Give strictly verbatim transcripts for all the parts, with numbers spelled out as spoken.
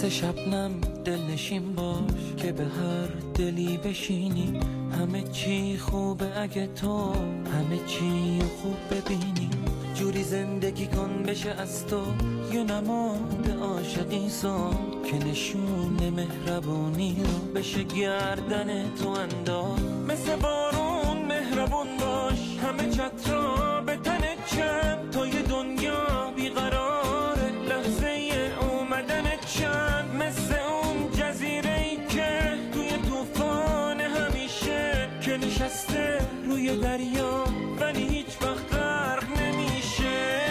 مثل شبنم دلنشین باش که به هر دلی بشینی. همه چی خوبه اگه تو همه چی خوب ببینی. جوری زندگی کن بشه از تو یه نماد عاشقی سان که نشون مهربونی رو بشه گردن تو انداز. مثل بارون مهربون باش، همه چترا به تن چند تا یه دنیا بیقراره لحظه اومدن چند. مثل اون جزیره‌ای که توی طوفان همیشه که نشسته روی دریا ولی هیچ وقت غرق نمیشه.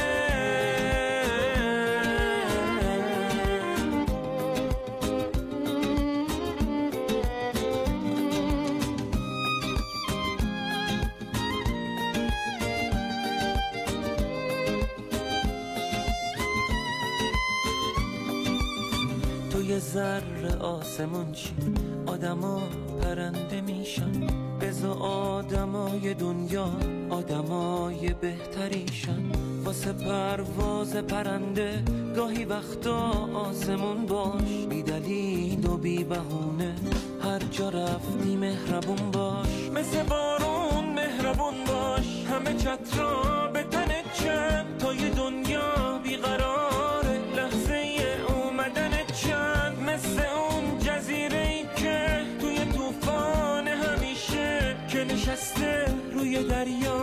توی ذره آسمون چی آدما پرنده میشن. بزا آدمای دنیا آدمای بهتریشن. واسه پرواز پرنده گاهی وقتا آسمون باش. بی دلیل و بی بهونه هر جا رفتی مهربون باش. مثل بارون مهربون باش، همه چترا به تن چند تا یه دنیا بیقراره لحظه اومدن چند. مثل اون جزیره‌ای که توی طوفان همیشه که نشسته روی دریا